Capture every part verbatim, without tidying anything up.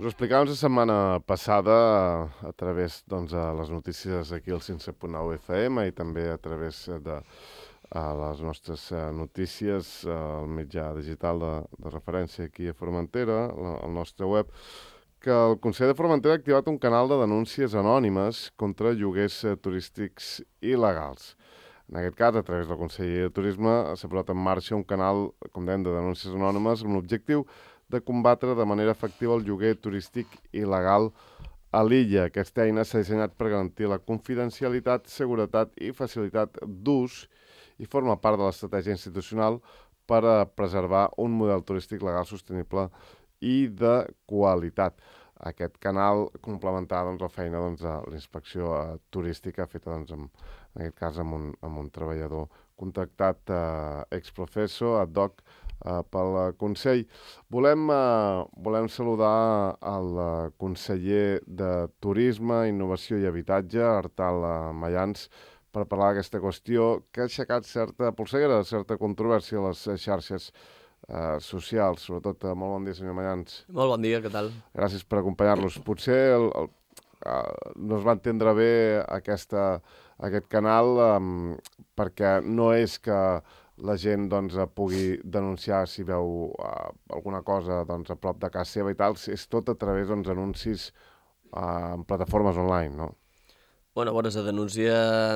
Us ho explicàvem la setmana passada a través doncs, de les notícies aquí al cent set punt nou F M i també a través de a les nostres notícies al mitjà digital de, de referència aquí a Formentera, al nostre web, que el Consell de Formentera ha activat un canal de denúncies anònimes contra lloguers turístics il·legals. En aquest cas, a través del Consell de Turisme, s'ha posat en marxa un canal, com dèiem, de denúncies anònimes amb l'objectiu de combatre de manera efectiva el lloguer turístic il·legal a l'illa. Aquesta eina s'ha dissenyat per garantir la confidencialitat, seguretat i facilitat d'ús i forma part de l'estratègia institucional per a preservar un model turístic legal sostenible i de qualitat. Aquest canal complementarà doncs, la feina doncs, de l'inspecció eh, turística feta doncs, amb, en aquest cas amb un, amb un treballador contractat eh, ex-professo, ad hoc, eh, pel Consell. Volem, eh, volem saludar el eh, conseller de Turisme, Innovació i Habitatge, Artal eh, Mayans, per parlar d'aquesta qüestió que ha aixecat certa polseguera, certa controvèrsia a les xarxes Uh, socials, sobretot. Uh, molt bon dia, senyor Mayans. Molt bon dia, què tal? Gràcies per acompanyar-nos. Potser el, el, uh, no es va entendre bé aquesta, aquest canal um, perquè no és que la gent doncs, pugui denunciar si veu uh, alguna cosa doncs, a prop de casa seva i tal, és tot a través doncs, anuncis uh, en plataformes online, no? Bueno, bueno, la denúncia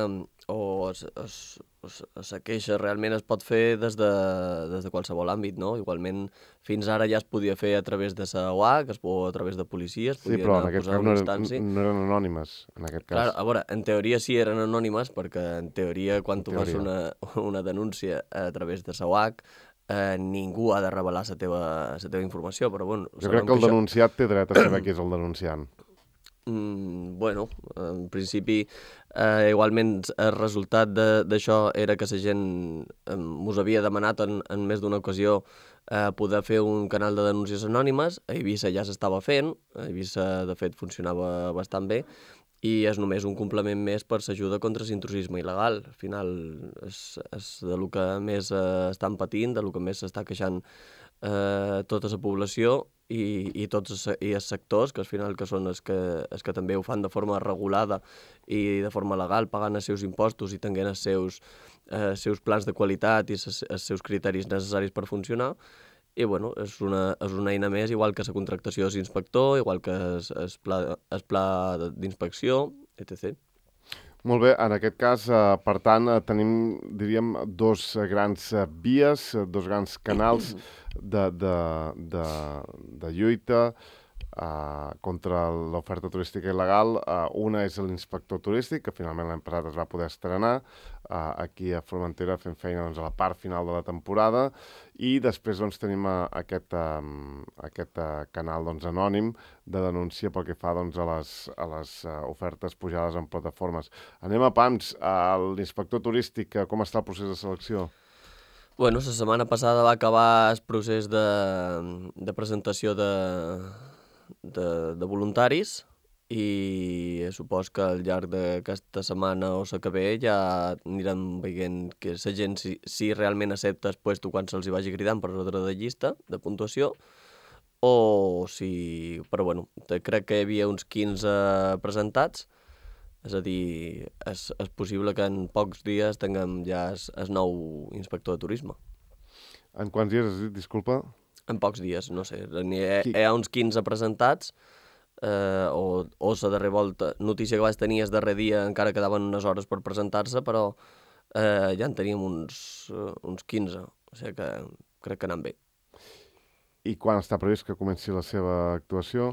o es, es, es, la queixa realment es pot fer des de, des de qualsevol àmbit, no? Igualment, fins ara ja es podia fer a través de la U A, que es pot a través de policies, sí, però en aquest cas no, eren, no eren anònimes, en aquest cas. Clar, a veure, en teoria sí eren anònimes, perquè en teoria quan tu fas una, una denúncia a través de la U A C, eh, ningú ha de revelar la teva, la teva informació, però bueno... Jo crec que el això... denunciat té dret a saber qui és el denunciant. Mm, bueno, en principi, eh, igualment el resultat d'això era que la gent eh, us havia demanat en, en més d'una ocasió eh, poder fer un canal de denúncies anònimes. A Eivissa ja s'estava fent, a Eivissa de fet funcionava bastant bé i és només un complement més per l'ajuda contra l'intrusisme il·legal. Al final és, és de lo que més eh, estan patint, de lo que més s'està queixant eh, tota la població i, i tots els, i els sectors, que al final que són els que, els que també ho fan de forma regulada i de forma legal, pagant els seus impostos i tenint els seus, eh, seus plans de qualitat i els, els seus criteris necessaris per funcionar. I bueno, és una, és una eina més, igual que la contractació de l'inspector, igual que el, el pla, el pla d'inspecció, etcètera. Molt bé, en aquest cas, eh, per tant, eh, tenim, diríem, dos grans eh, vies, dos grans canals de, de, de, de lluita eh, contra l'oferta turística il·legal. Eh, una és l'inspector turístic, que finalment l'any passat es va poder estrenar eh, aquí a Formentera fent feina doncs, a la part final de la temporada, i després doncs, tenim uh, aquest, uh, aquest uh, canal doncs, anònim de denúncia pel que fa doncs, a les, a les uh, ofertes pujades en plataformes. Anem a pams. Uh, l'inspector turístic, uh, com està el procés de selecció? Bueno, la setmana passada va acabar el procés de, de presentació de, de, de voluntaris i supos que al llarg d'aquesta setmana o la que ve ja anirem veient que la gent si, si realment accepta el puesto quan se'ls hi vagi cridant per ordre de llista, de puntuació, o si... Però bueno, crec que hi havia uns quinze presentats, és a dir, és, és possible que en pocs dies tinguem ja el, el nou inspector de turisme. En quants dies has dit, disculpa? En pocs dies, no sé, hi ha, hi ha uns quinze presentats, Eh, o, o la darrera volta, notícia que vaig tenir el darrer dia, encara quedaven unes hores per presentar-se, però eh, ja en teníem uns, uh, uns quinze, o sigui que crec que anem bé. I quan està previst que comenci la seva actuació?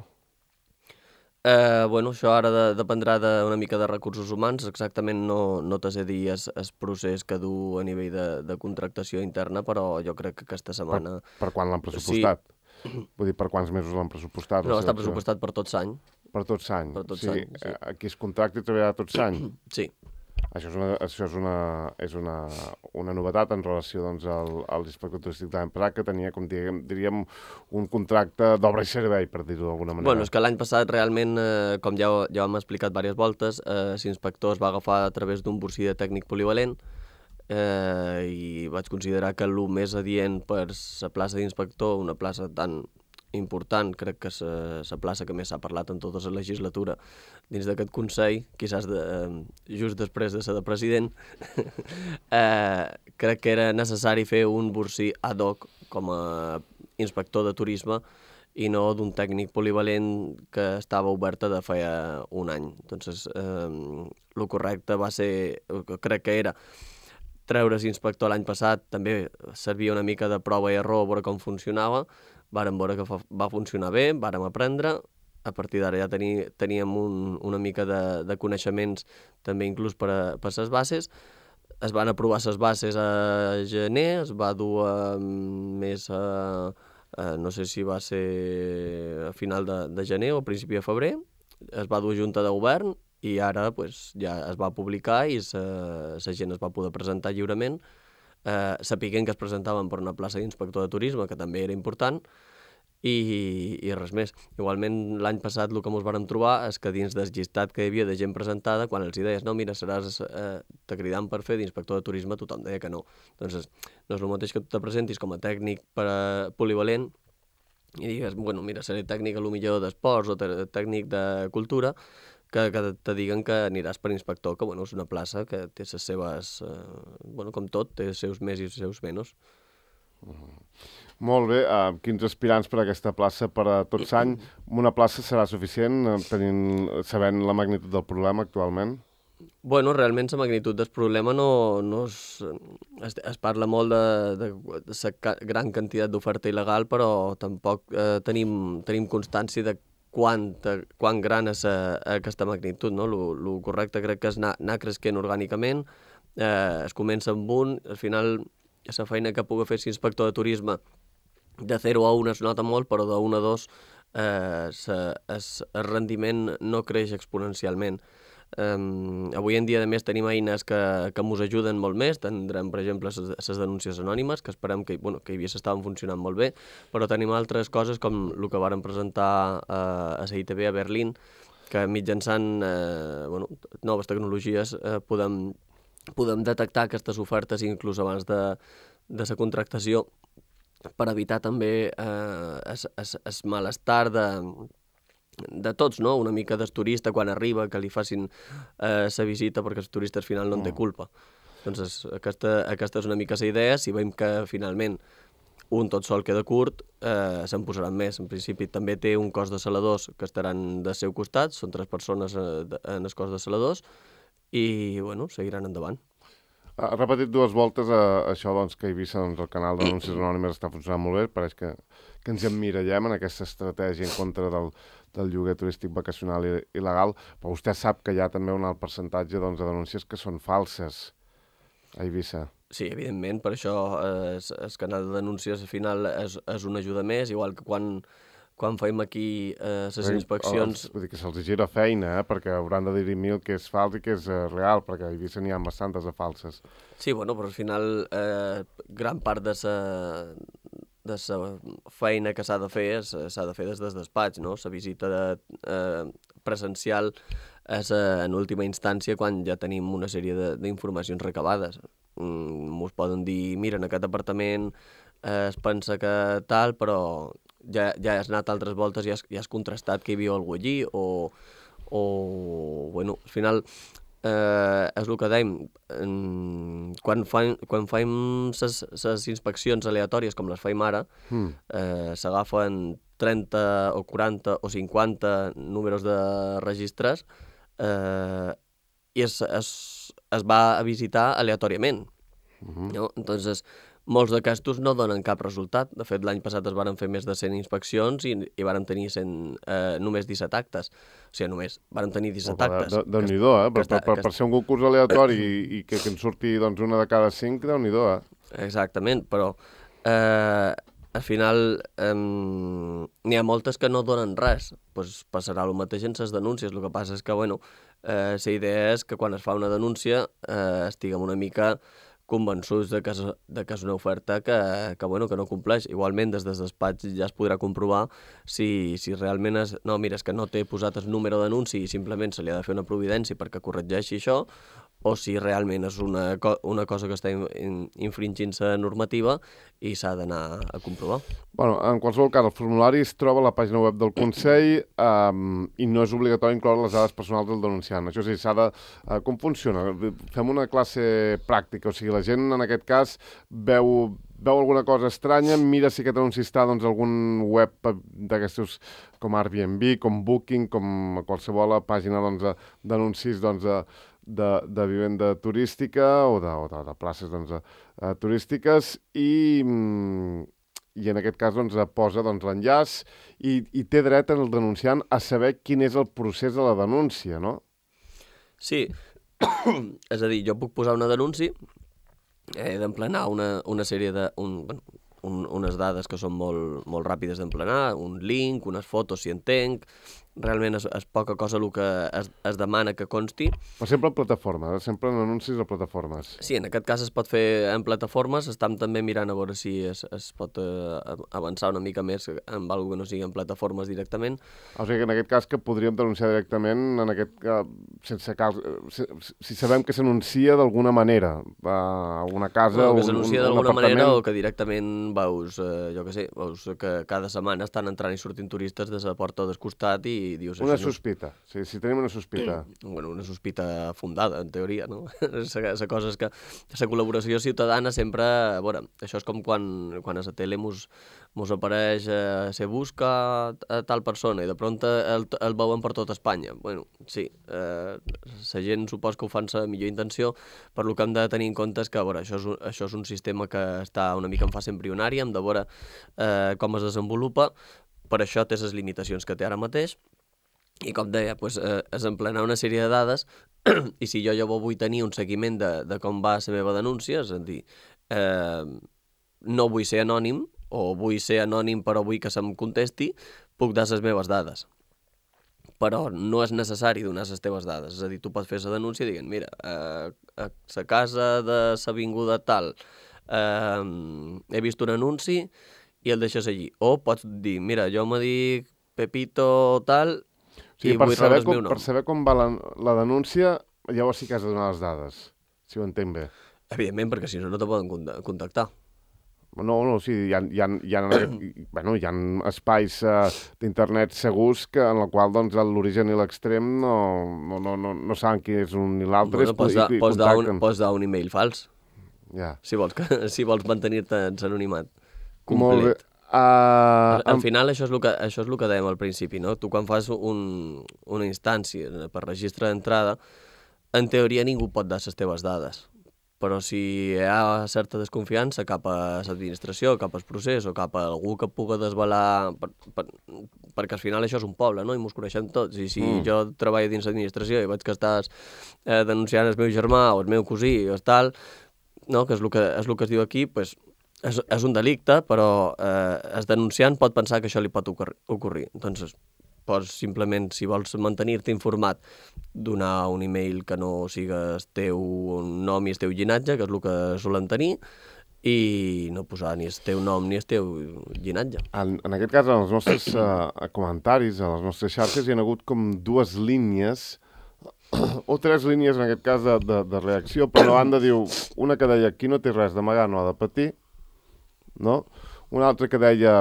Eh, bueno, això ara de, dependrà de, una mica de recursos humans, exactament no, no t'has de dir el, el procés que du a nivell de, de contractació interna, però jo crec que aquesta setmana... Per, per quan l'han pressupostat? Sí. Vull dir, per quants mesos l'han pressupostat? No, està pressupostat per tot l'any. Per tot l'any? Per tot sí. l'any, sí. Aquí es contracta i treballarà tot l'any? Sí. Això és una, això és una, és una, una novetat en relació doncs, al, al inspector turístic de l'any passat, que tenia, com diríem, diríem un contracte d'obra i servei, per dir-ho d'alguna manera. Bueno, és que l'any passat realment, eh, com ja, ja hem explicat diverses voltes, eh, l'inspector es va agafar a través d'un bursí de tècnic polivalent, eh, i vaig considerar que el més adient per la plaça d'inspector, una plaça tan important, crec que és la plaça que més s'ha parlat en tota la legislatura dins d'aquest Consell, quizás de, just després de ser de president, eh, crec que era necessari fer un bursí ad hoc com a inspector de turisme i no d'un tècnic polivalent que estava oberta de feia un any. Entonces, eh, el correcte va ser, crec que era treure's inspector l'any passat, també servia una mica de prova i error a veure com funcionava, vàrem veure que va funcionar bé, vàrem aprendre, a partir d'ara ja tení, teníem un, una mica de, de coneixements també inclús per a, per les bases, es van aprovar les bases a gener, es va dur a més a, a no sé si va ser a final de, de gener o a principi de febrer, es va dur a junta de govern i ara pues, ja es va publicar i la gent es va poder presentar lliurement, eh, sapiguent que es presentaven per una plaça d'inspector de turisme, que també era important, i, i res més. Igualment, l'any passat el que ens vàrem trobar és que dins del llistat que hi havia de gent presentada, quan els deies, no, mira, seràs eh, te cridant per fer d'inspector de turisme, tothom deia que no. Doncs no és el mateix que tu te presentis com a tècnic per a polivalent i digues, bueno, mira, seré tècnic a lo millor d'esports o tècnic de cultura, que, que te diguen que aniràs per inspector, que bueno, és una plaça que té les seves, eh, bueno, com tot, té els seus més i els seus menys. Mm. Molt bé, uh, quins aspirants per a aquesta plaça per a tot l'any? Una plaça serà suficient, tenint, sabent la magnitud del problema actualment? Bueno, realment la magnitud del problema no, no és... Es, es parla molt de, de, de la gran quantitat d'oferta il·legal, però tampoc eh, tenim, tenim constància de quant, quant gran és a, a aquesta magnitud, no? Lo, lo correcte crec que és anar, anar creixent orgànicament, eh, es comença amb un, al final la feina que pugui fer l'inspector de turisme de zero a un es nota molt, però de un a dos eh, sa, es, el rendiment no creix exponencialment. Um, avui en dia, a més, tenim eines que, que ens ajuden molt més. Tindrem, per exemple, les denúncies anònimes, que esperem que, bueno, que ja s'estaven funcionant molt bé, però tenim altres coses com el que varen presentar uh, a la I T B a Berlín, que mitjançant uh, bueno, noves tecnologies uh, podem, podem detectar aquestes ofertes inclús abans de, de la contractació, per evitar també uh, es, es, es malestar de... de tots, no? Una mica del turista quan arriba, que li facin la eh, visita, perquè el turista al final no en té culpa. Doncs aquesta, aquesta és una mica la idea. Si veiem que finalment un tot sol queda curt, eh, se'n posaran més. En principi també té un cos de saladors que estaran del seu costat, són tres persones eh, en el cos de saladors, i bueno, seguiran endavant. Ha repetit dues voltes a, a això doncs, que a Eivissa doncs, el canal d'anuncis anònimes està funcionant molt bé. Pareix que, que ens emmirallem en aquesta estratègia en contra del, del lloguer turístic vacacional i, il·legal, però vostè sap que hi ha també un alt percentatge doncs, de denúncies que són falses a Eivissa. Sí, evidentment, per això eh, el canal de denúncies al final és, és una ajuda més, igual que quan... quan fem aquí les eh, inspeccions... Vull dir que se'ls gira feina, eh? Perquè hauran de dir mil que és fals i que és eh, real, perquè a Eivissa n'hi ha bastantes de falses. Sí, bueno, però al final eh, gran part de sa, de sa feina que s'ha de fer s'ha de fer des del despatx, no? La visita de, eh, presencial és eh, en última instància quan ja tenim una sèrie d'informacions recabades. Mm, mos poden dir, mira, en aquest apartament eh, es pensa que tal, però... Ja, ja has anat altres voltes i has, ja has contrastat que hi havia algú allí o, o bueno, al final eh, és el que dèiem, quan, fan, quan fem les inspeccions aleatòries com les fem ara, mm. eh, s'agafen trenta o quaranta o cinquanta números de registres eh, i es, es, es va a visitar aleatòriament. Mm-hmm. No? Entonces, molts d'aquestos no donen cap resultat. De fet, l'any passat es varen fer més de cent inspeccions i, i varen tenir cent, eh, només disset actes. O sigui, només, varen tenir disset oh, actes. Déu-n'hi-do, eh? Per, per, per, per ser un concurs aleatori i, i que, que en surti doncs, una de cada cinc, déu-n'hi-do, eh? Exactament, però eh, al final eh, n'hi ha moltes que no donen res. Pues passarà el mateix en les denúncies. El que passa és que, bueno, eh, la idea és que quan es fa una denúncia eh, estiguem una mica convençuts de que és, de que és una oferta que, que, bueno, que no compleix. Igualment, des del despatx ja es podrà comprovar si, si realment és... No, mira, és que no té posat el número d'anunci i simplement se li ha de fer una providència perquè corregeixi això, o si realment és una, co una cosa que està in infringint la normativa i s'ha d'anar a comprovar. Bueno, en qualsevol cas, el formulari es troba a la pàgina web del Consell um, i no és obligatori incloure les dades personals del denunciant. Això sí, s'ha de... Uh, com funciona? Fem una classe pràctica, o sigui, la gent en aquest cas veu, veu alguna cosa estranya, mira si aquest anunci està doncs, algun web d'aquestos com Airbnb, com Booking, com qualsevol pàgina doncs, d'anuncis doncs, de, de vivenda turística o de, o de, de places doncs, uh, turístiques i, mm, i en aquest cas doncs, posa doncs, l'enllaç i, i té dret el denunciant a saber quin és el procés de la denúncia, no? Sí, és a dir, jo puc posar una denúncia, he d'emplenar una, una sèrie de... Un, bueno, un, unes dades que són molt, molt ràpides d'emplenar, un link, unes fotos si entenc, realment és, és poca cosa el que es, es demana que consti. Però sempre en plataformes, eh? Sempre en anuncis a plataformes. Sí, en aquest cas es pot fer en plataformes, estem també mirant a veure si es, es pot eh, avançar una mica més amb alguna que no sigui en plataformes directament. O sigui que en aquest cas que podríem denunciar directament, en aquest, uh, sense cal, si, si sabem que s'anuncia d'alguna manera, a una casa, bueno, que un, s'anuncia un, un d'alguna apartament... manera o que directament veus, eh, jo què sé, veus que cada setmana estan entrant i sortint turistes de la porta del costat i dius... Una sospita, sí, si tenim una sospita. Bueno, una sospita fundada, en teoria, no? La cosa és que la col·laboració ciutadana sempre... A veure, això és com quan, quan a la tele mos, mos apareix eh, se busca a tal persona i de pront el, el veuen per tot Espanya. Bueno, sí, eh, la gent supos que ho fan la millor intenció, però el que hem de tenir en compte és que, a veure, això és, un, això és un sistema que està una mica en fase embrionària, hem de veure eh, com es desenvolupa, per això té les limitacions que té ara mateix, i com deia, pues, eh, és emplenar una sèrie de dades i si jo ja vull tenir un seguiment de, de com va la meva denúncia, és a dir, eh, no vull ser anònim o vull ser anònim però vull que se'm contesti, puc dar les meves dades. Però no és necessari donar les teves dades. És a dir, tu pots fer la denúncia dient, mira, eh, a la casa de l'avinguda tal eh, he vist un anunci i el deixes allí. O pots dir, mira, jo me dic Pepito tal... Sí, per saber, com, per saber com va la, la denúncia, llavors sí que has de donar les dades, si ho entenc bé. Evidentment, perquè si no, no te poden contactar. No, no, sí, hi ha, hi ha, hi ha, bueno, hi ha espais uh, d'internet segurs que, en el qual doncs, l'origen i l'extrem no, no, no, no, no saben qui és un ni l'altre. Bueno, pots, da, pots, dar un, pots dar un email fals, ja. si vols, que, si vols mantenir-te en l'anonimat complet. Molt bé. Uh, al, al final això és, el que, això és el que dèiem al principi, no? Tu quan fas un, una instància per registre d'entrada, en teoria ningú pot dar les teves dades, però si hi ha certa desconfiança cap a l'administració, cap al procés o cap a algú que puga desvelar, per, per, perquè al final això és un poble, no? I mos coneixem tots, i si mm. jo treballo dins l'administració i veig que estàs eh, denunciant el meu germà o el meu cosí o tal, no? Que és el que, és el que es diu aquí, doncs És, és un delicte, però eh, el denunciant pot pensar que això li pot ocorrir. Doncs pots simplement, si vols mantenir-te informat, donar un email que no siga el teu nom i el teu llinatge, que és el que solen tenir, i no posar ni el teu nom ni el teu llinatge. En, en aquest cas, en els nostres uh, comentaris, a les nostres xarxes, hi ha hagut com dues línies, o tres línies, en aquest cas, de, de, de reacció, però una banda diu, una que deia, qui no té res d'amagar no ha de patir, no? Una altra que deia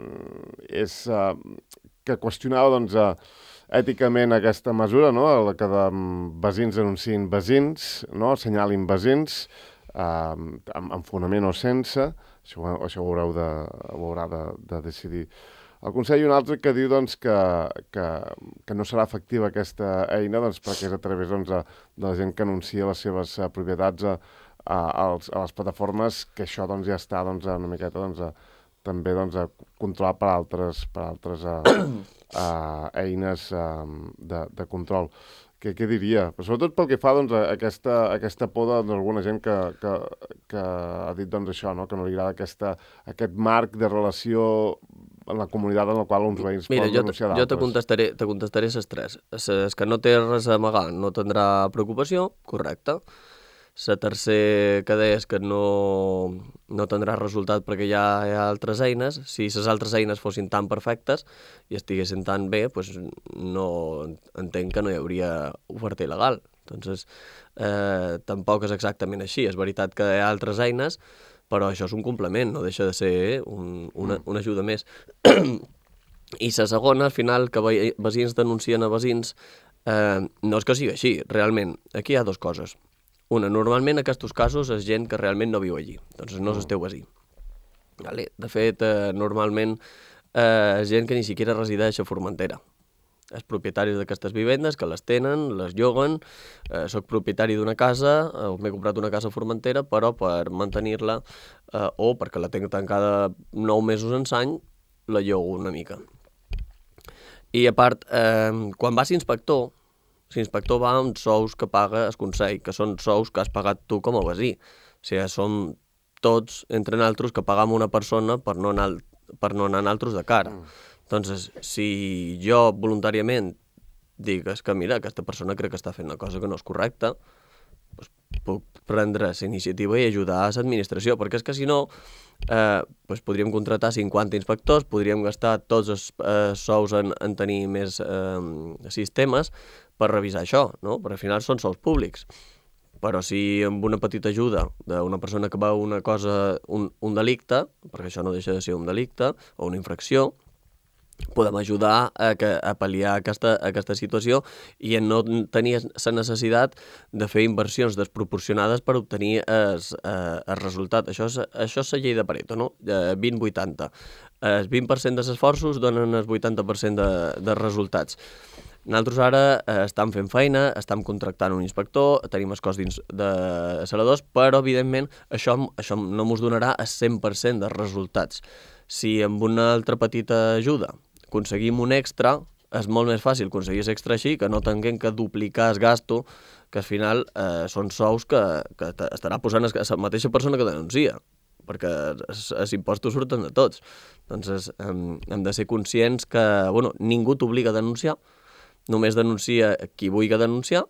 és uh, que qüestionava doncs, uh, èticament aquesta mesura, no? La que de veïns denunciïn veïns, no? Assenyalin veïns, uh, amb, amb fonament o sense, això, això ho haureu de, ho haurà de, de decidir el Consell. I una altra que diu doncs, que, que, que no serà efectiva aquesta eina doncs, perquè és a través doncs, de la gent que anuncia les seves uh, propietats a A, als, a les plataformes, que això doncs, ja està doncs, una miqueta doncs, a, també doncs, a controlar per altres, per altres a, a eines a, de, de control. Què, què diria? Però sobretot pel que fa doncs, a aquesta, a aquesta por d'alguna gent que, que, que ha dit doncs, això, no? Que no li agrada aquesta, aquest marc de relació en la comunitat en la qual uns veïns Mira, poden denunciar d'altres. Jo te contestaré, te contestaré les tres. Les que no té res a amagar no tindrà preocupació, correcte. La tercera que deies que no, no tindrà resultat perquè ja hi ha altres eines. Si les altres eines fossin tan perfectes i estiguessin tan bé, pues no entenc que no hi hauria oferta il·legal. Entonces, eh, tampoc és exactament així. És veritat que hi ha altres eines, però això és un complement, no deixa de ser un, una, una ajuda més. I la segona, al final, que veïns denuncien a veïns, eh, no és que sigui així, realment. Aquí hi ha dues coses. Una, normalment en aquests casos és gent que realment no viu allí, doncs no és el teu veí. Vale? De fet, eh, normalment eh, és gent que ni siquiera resideix a Formentera. És propietaris d'aquestes vivendes, que les tenen, les lloguen, eh, soc propietari d'una casa, eh, m'he comprat una casa a Formentera, però per mantenir-la eh, o perquè la tinc tancada nou mesos en l'any, la llogo una mica. I a part, eh, quan vas inspector, l'inspector va amb sous que paga el Consell, que són sous que has pagat tu com a veí. O sigui, som tots, entre nosaltres, que pagam una persona per no anar, per no anar nosaltres de cara. Mm. Doncs, si jo voluntàriament dic que, mira, aquesta persona crec que està fent una cosa que no és correcta, doncs puc prendre la iniciativa i ajudar a l'administració, perquè és que si no, eh, doncs podríem contratar cinquanta inspectors, podríem gastar tots els eh, sous en, en tenir més eh, sistemes per revisar això, no? Perquè al final són sous públics. Però si amb una petita ajuda d'una persona que veu una cosa, un, un delicte, perquè això no deixa de ser un delicte o una infracció, podem ajudar a, que, a pal·liar aquesta, aquesta situació i a no tenir la necessitat de fer inversions desproporcionades per obtenir el, el resultat. Això és, això és la llei de Pareto, no? vint vuitanta. El vint per cent dels esforços donen el vuitanta per cent de, de resultats. Nosaltres ara eh, estem fent feina, estem contractant un inspector, tenim el cos dins de saladors, però evidentment això, això no ens donarà el cent per cent dels resultats. Si amb una altra petita ajuda aconseguim un extra, és molt més fàcil aconseguir l'extra així, que no tinguem que duplicar el gasto, que al final eh, són sous que, que estarà posant la mateixa persona que denuncia, perquè els impostos surten de tots. Doncs hem, hem de ser conscients que bueno, ningú t'obliga a denunciar, només denuncia qui vulgui denunciar,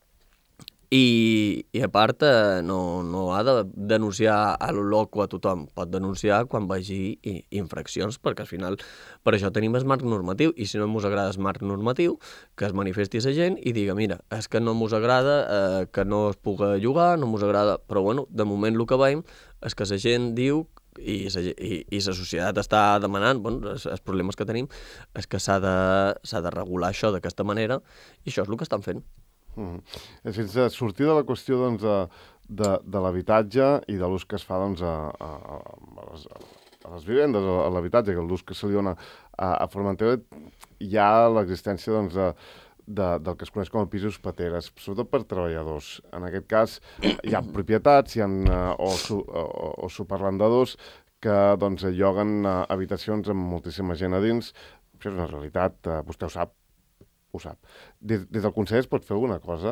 i, i a part eh, no, no ha de denunciar a lo loco a tothom, pot denunciar quan vegi infraccions, perquè al final per això tenim el marc normatiu, i si no ens agrada el marc normatiu, que es manifesti la gent i diga, mira, és que no ens agrada eh, que no es pugui llogar, no ens agrada, però bueno, de moment el que veiem és que la gent diu i la i, i la societat està demanant, bueno, els, els problemes que tenim és que s'ha de, s'ha de regular això d'aquesta manera, i això és el que estan fent. Mm. Sense sortir de la qüestió doncs, de, de, de l'habitatge i de l'ús que es fa doncs, a, a, a, les, a les vivendes, a l'habitatge, que l'ús que se li dona a, a Formentera, hi ha l'existència doncs, de, de, del que es coneix com a pisos pateres, sobretot per treballadors. En aquest cas hi ha propietats hi ha, o, su, o, o superarrendadors que doncs, lloguen habitacions amb moltíssima gent a dins. Això és una realitat, vostè ho sap. Ho sap. Des, des del Consell es pot fer alguna cosa?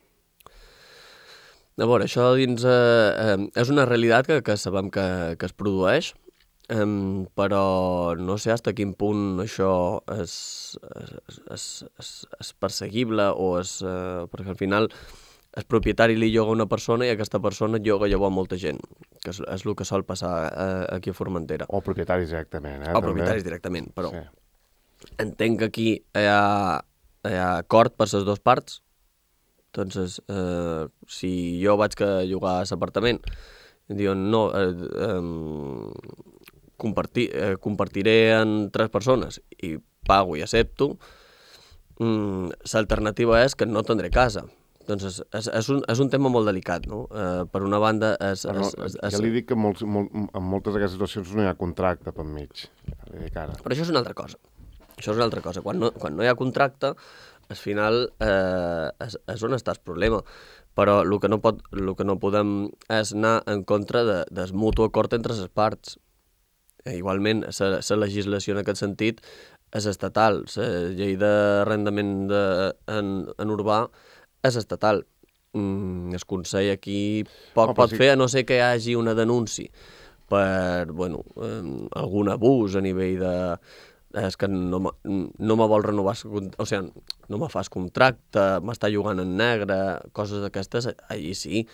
A veure, això dins... Eh, eh, és una realitat que, que sabem que, que es produeix, eh, però no sé fins a quin punt això és, és, és, és, és perseguible o és... Eh, perquè al final el propietari li lloga una persona i aquesta persona lloga llavors a molta gent, que és, és el que sol passar eh, aquí a Formentera. O propietaris directament, eh? O propietaris directament, però sí. Entenc que aquí hi ha... hi ha acord per les dues parts. Entonces, eh, si jo vaig a llogar a l'apartament i diuen no, eh, eh, compartir, eh, compartiré en tres persones i pago i accepto, mm, l'alternativa és que no tindré casa. Doncs és, és, un, és un tema molt delicat, no? Eh, per una banda... És, Però, és, és, és... Ja li dic que molts, molt, en moltes d'aquestes situacions no hi ha contracte per mig. Li dic ara. Però això és una altra cosa. Això és una altra cosa. Quan no, quan no hi ha contracte, al final eh, és, és on està el problema. Però el que no, pot, el que no podem és anar en contra de, del mutu acord entre les parts. Eh, igualment, la legislació en aquest sentit és estatal. La llei d'arrendament de, en, en urbà és estatal. Mm, el Consell aquí poc no, pot sí. fer, a no ser que hi hagi una denúncia per bueno, eh, algun abús a nivell de... és que no, no me vol renovar, o sigui, no me fas contracte, m'està llogant en negre, coses d'aquestes, allí sí,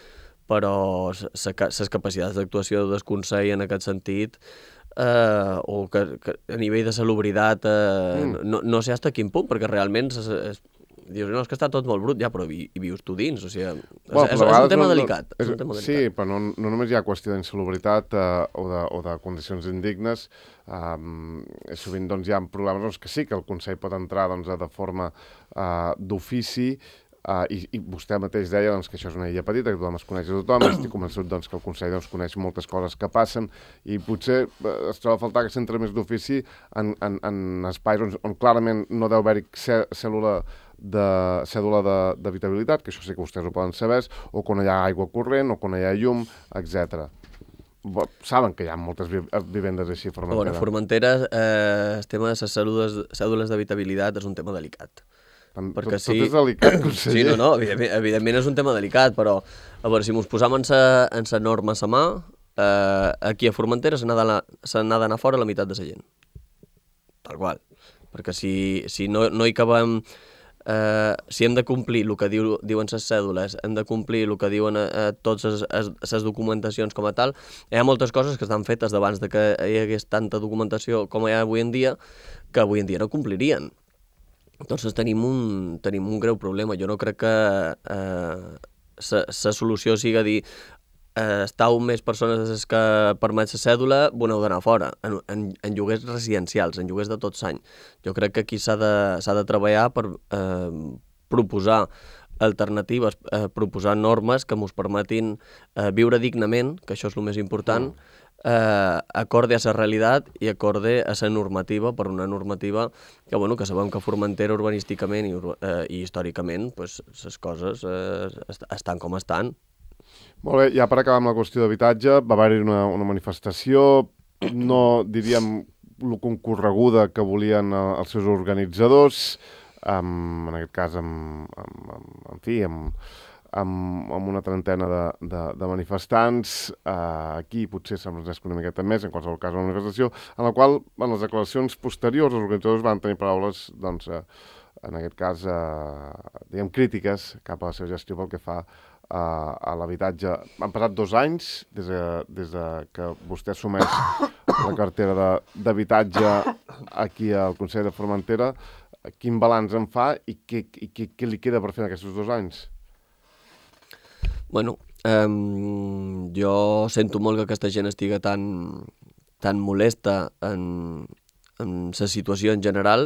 però les capacitats d'actuació del Consell en aquest sentit, eh, o que, que a nivell de salubritat, eh, mm. no, no sé fins a quin punt, perquè realment es, es, dius, no, és que està tot molt brut, ja, però hi, hi vius tu dins, o sigui, bueno, és, és, és un tema no, delicat. És, és un tema sí, delicat. però no, no només hi ha qüestió d'insalubritat eh, o, de, o de condicions indignes, Um, sovint doncs, hi ha problemes doncs, que sí que el Consell pot entrar doncs, de forma uh, d'ofici, uh, i, i vostè mateix deia doncs, que això és una illa petita, que tothom es coneix a tothom, i estic convençut doncs, que el Consell doncs, coneix moltes coses que passen, i potser uh, es troba a faltar que s'entra més d'ofici en, en, en espais on, on clarament no deu haver-hi cèl·lula de cèdula d'habitabilitat, que això sí que vostès ho poden saber, o quan hi ha aigua corrent, o quan hi ha llum, etcètera. Saben que hi ha moltes vivendes així a Formentera. Bueno, a Formentera eh, el tema de les cèdules, cèdules d'habitabilitat és un tema delicat. Tot, perquè tot, sí, tot és delicat, conseller. Sí, no, no, evidentment, evidentment és un tema delicat, però a veure, si mos posam en sa norma a sa mà, eh, aquí a Formentera se n'ha d'anar fora la meitat de la gent. Tal qual. Perquè si, si no, no hi cabem... Uh, si hem de complir el que diu, diuen les cèdules, hem de complir el que diuen uh, totes les documentacions com a tal, hi ha moltes coses que estan fetes d'abans de que hi hagués tanta documentació com hi ha avui en dia, que avui en dia no complirien. Entonces tenim un, tenim un greu problema. Jo no crec que la uh, solució siga dir Uh, estàu més persones de les que permet la cèdula, bon heu d'anar fora, en, en, en lloguers residencials, en lloguers de tots anys. Jo crec que aquí s'ha de, s'ha de treballar per eh, proposar alternatives, eh, proposar normes que ens permetin eh, viure dignament, que això és el més important, eh, acorde a la realitat i acorde a la normativa, per una normativa que, bueno, que sabem que a Formentera urbanísticament i, eh, i històricament pues, les coses eh, estan com estan. Molt bé, ja per acabar amb la qüestió d'habitatge, va haver-hi una, una manifestació, no diríem lo concorreguda que volien els seus organitzadors, amb, en aquest cas amb, amb, amb, en fi, amb, amb, amb una trentena de, de, de manifestants. Uh, aquí potser se'ns n'és una miqueta més, en qualsevol cas una manifestació, en la qual en les declaracions posteriors els organitzadors van tenir paraules, doncs, uh, en aquest cas, uh, diguem, crítiques cap a la seva gestió pel que fa a, a l'habitatge. Han passat dos anys des de, des de que vostè assumeix la cartera d'habitatge aquí al Consell de Formentera. Quin balanç en fa i què, i què, què li queda per fer en aquests dos anys? Bueno, um, jo sento molt que aquesta gent estiga tan, tan molesta en, en la situació en general.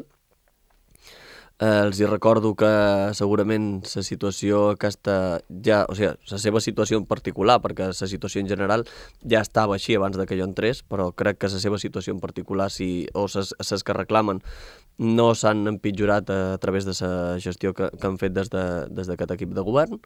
Eh, els hi recordo que segurament la situació aquesta ja, o sigui, la seva situació en particular, perquè la situació en general ja estava així abans de que jo entrés, però crec que la seva situació en particular, si, o les que reclamen, no s'han empitjorat a, a través de la gestió que, que han fet des d'aquest de, des d'aquest equip de govern.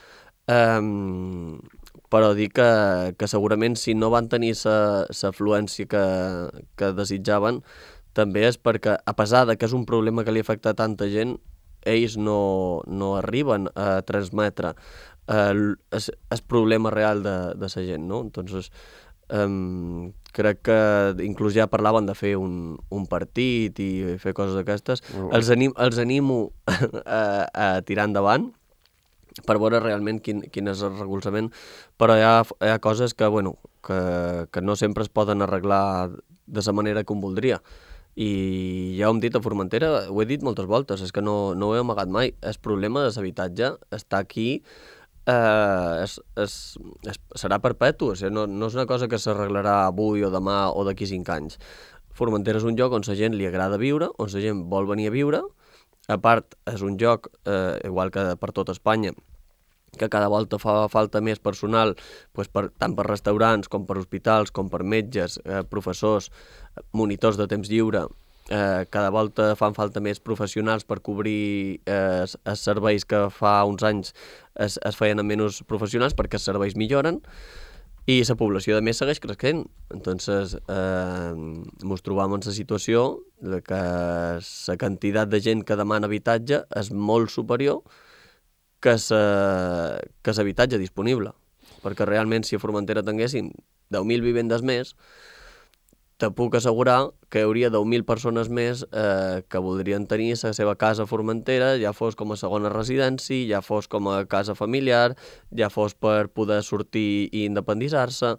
Um, però dir que, que segurament si no van tenir l'afluència que, que desitjaven, també és perquè, a pesar de que és un problema que li afecta a tanta gent, ells no, no arriben a transmetre eh, el problema real de, de la gent, no? Entonces, um, crec que inclús ja parlaven de fer un, un partit i fer coses d'aquestes. Uh -huh. Els, anim, els animo a, a tirar endavant per veure realment quin, quin és el recolzament, però hi ha, hi ha coses que, bueno, que, que no sempre es poden arreglar de la manera que un voldria. I ja ho hem dit a Formentera, ho he dit moltes voltes, és que no, no ho he amagat mai. El problema de l'habitatge està aquí, eh, es, es, es, serà perpetu, o sigui, no, no és una cosa que s'arreglarà avui o demà o d'aquí cinc anys. Formentera és un lloc on la gent li agrada viure, on la gent vol venir a viure. A part, és un lloc, eh, igual que per tot Espanya, que cada volta fa falta més personal, doncs per, tant per restaurants com per hospitals, com per metges, eh, professors, monitors de temps lliure. Eh, cada volta fan falta més professionals per cobrir eh, els serveis que fa uns anys es, es feien amb menys professionals perquè els serveis milloren i la població de més segueix creixent. Entonces, eh, ens trobam en la situació de que la quantitat de gent que demana habitatge és molt superior que és habitatge disponible. Perquè realment si a Formentera tinguéssim deu mil vivendes més, te puc assegurar que hi hauria deu mil persones més eh, que voldrien tenir la seva casa a Formentera, ja fos com a segona residència, ja fos com a casa familiar, ja fos per poder sortir i independitzar-se.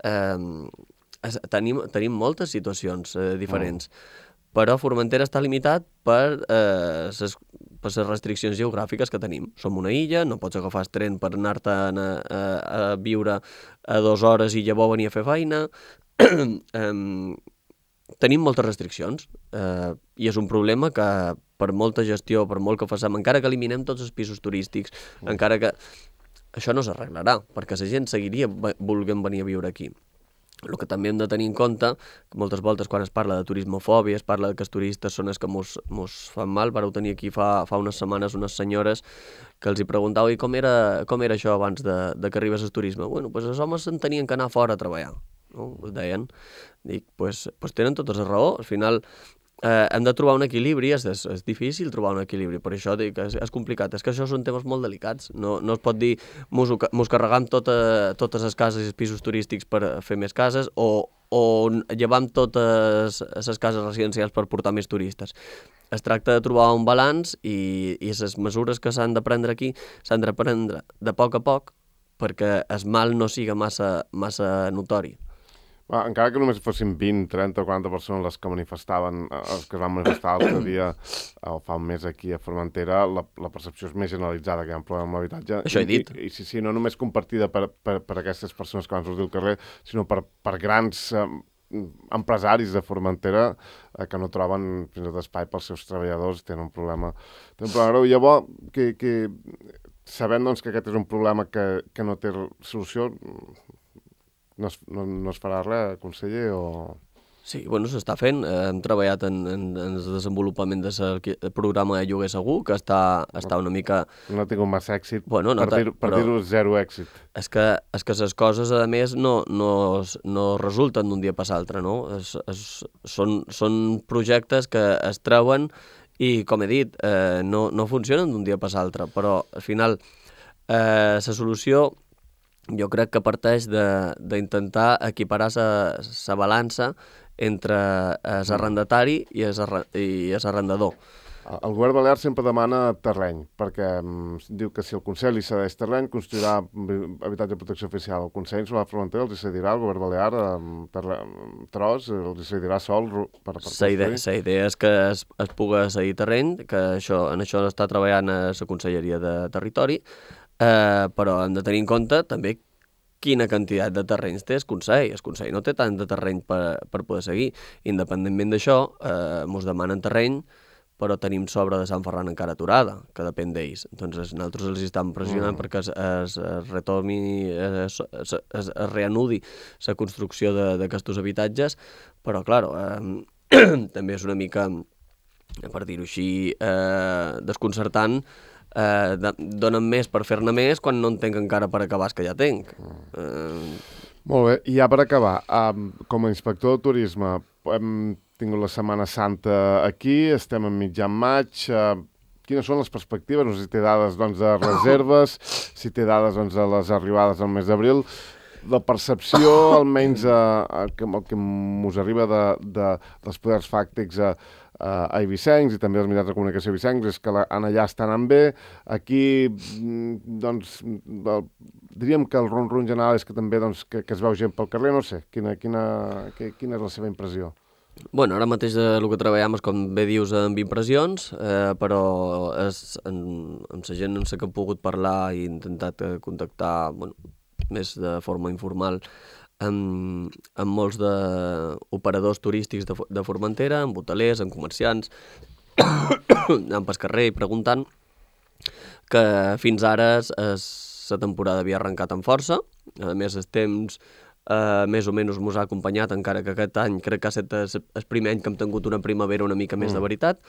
Eh, tenim, tenim moltes situacions eh, diferents, oh. però Formentera està limitat per eh, ses, per les restriccions geogràfiques que tenim. Som una illa, no pots agafar el tren per anar-te a, a, a viure a dues hores i llavors venir a fer feina. um, tenim moltes restriccions uh, i és un problema que per molta gestió, per molt que facem, encara que eliminem tots els pisos turístics, mm. encara que això no s'arreglarà, perquè la gent seguiria volent venir a viure aquí. El que també hem de tenir en compte, que moltes voltes quan es parla de turismofòbia, es parla que els turistes són els que mos, mos fan mal. Vareu tenir aquí fa, fa unes setmanes unes senyores que els hi preguntau i com era, com era això abans de, de que arribés el turisme. Bueno, doncs els homes se'n tenien que anar fora a treballar, no? Ho deien. Dic, doncs pues, pues tenen tota la raó. Al final eh, hem de trobar un equilibri, és, és, és difícil trobar un equilibri, per això dic que és, és complicat. És que això són temes molt delicats. No, no es pot dir mos, mos carregam tota, totes les cases i els pisos turístics per fer més cases o, o llevam totes les cases residencials per portar més turistes. Es tracta de trobar un balanç i, i les mesures que s'han de prendre aquí s'han de prendre de poc a poc perquè el mal no siga massa, massa notori. Ah, encara que només fossin vint, trenta o quaranta persones les que manifestaven, els que es van manifestar l'altre dia o fa un mes aquí a Formentera, la, la percepció és més generalitzada que hi ha un problema amb l'habitatge. Això he dit. I, i sí, sí, no només compartida per, per, per aquestes persones que van sortir al carrer, sinó per, per grans eh, empresaris de Formentera eh, que no troben fins i tot espai pels seus treballadors, tenen un problema. Tenen un problema greu. Llavors, que, que, sabent doncs, que aquest és un problema que, que no té solució, No es, no, no es farà res, conseller, o...? Sí, bueno, s'està fent. Hem treballat en, en, en el desenvolupament del programa de lloguer segur, que està, està una mica... No ha tingut massa èxit, bueno, no per dir-ho però... dir zero èxit. És que, és que les coses, a més, no, no, no resulten d'un dia per l'altre, no? Es, es, són, són projectes que es treuen i, com he dit, eh, no, no funcionen d'un dia per l'altre, però, al final, eh, la solució... jo crec que parteix d'intentar equiparar la balança entre l'arrendatari i l'arrendador. El govern balear sempre demana terreny, perquè um, diu que si el Consell li cedeix terreny, construirà habitatge de protecció oficial. El Consell Insular Formentera els cedirà al govern balear um, tros, els cedirà sol per, per construir. La idea és que es, es pugui cedir terreny, que això, en això està treballant a la Conselleria de Territori, Uh, però hem de tenir en compte també quina quantitat de terrenys té el Consell. El Consell no té tant de terreny per, per poder seguir. Independentment d'això, uh, mos demanen terreny, però tenim sobre de Sant Ferran encara aturada, que depèn d'ells. Doncs nosaltres els estem pressionant mm. perquè es, es, es retorni, es, es, es, es reanudi la construcció d'aquests habitatges, però, clar, uh, també és una mica, per dir-ho així, uh, desconcertant. Eh, donen més per fer-ne més quan no en tenc encara per acabar el que ja tenc. Eh... Molt bé, i ja per acabar, um, com a inspector de turisme, hem tingut la Setmana Santa aquí, estem en mitjan maig, uh, quines són les perspectives? No sé si té dades doncs, de reserves, si té dades doncs, de les arribades al mes d'abril, la percepció, almenys uh, el que, el que mos arriba de, de, dels poders fàctics a uh, Uh, a Eivissencs i també els mitjans de comunicació Eivissencs és que la, en allà estan anant bé. Aquí, doncs, el, diríem que el ron-ron general és que també doncs, que, que es veu gent pel carrer, no sé, quina, quina, que, quina és la seva impressió? Bueno, ara mateix el que treballem és, com bé dius, amb impressions, eh, però és, en, amb la gent amb la que he pogut parlar i he intentat contactar bueno, més de forma informal amb, amb molts d'operadors turístics de, de Formentera, amb hotelers, amb comerciants, anant pel carrer i preguntant, que fins ara la temporada havia arrencat amb força. A més, el temps eh, més o menys mos ha acompanyat, encara que aquest any crec que ha estat el primer any que hem tingut una primavera una mica més mm. de veritat.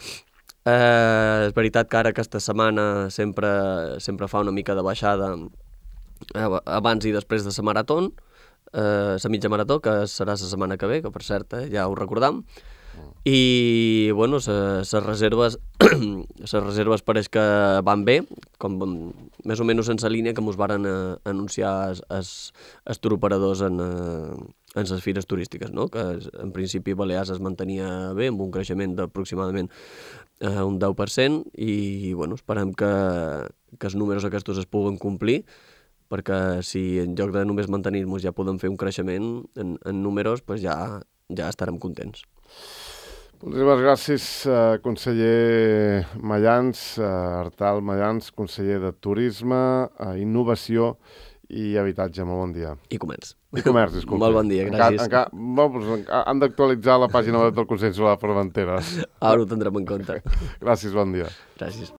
Eh, és veritat que ara aquesta setmana sempre, sempre fa una mica de baixada eh, abans i després de la marató, la uh, mitja marató, que serà la setmana que ve, que per cert eh, ja ho recordam, mm. i bueno, les reserves les reserves pareix que van bé, com més o menys sense línia que mos varen uh, anunciar els, els, els turoperadors en, uh, en les fires turístiques, no? Que en principi Balears es mantenia bé, amb un creixement d'aproximadament eh, un deu per cent, i bueno, esperem que, que els números aquests es puguen complir, perquè si en lloc de només mantenir-nos ja podem fer un creixement en, en números, pues ja, ja estarem contents. Moltíssimes gràcies, eh, conseller Mayans, eh, Artal Mayans, conseller de Turisme, eh, Innovació i Habitatge. Molt bon dia. I comerç. I comerç, disculpi. Molt bon dia, gràcies. Encara, encara, bon, doncs, han d'actualitzar la pàgina web del Consell Solar Formentera. Ara ho tindrem en compte. Gràcies, bon dia. Gràcies.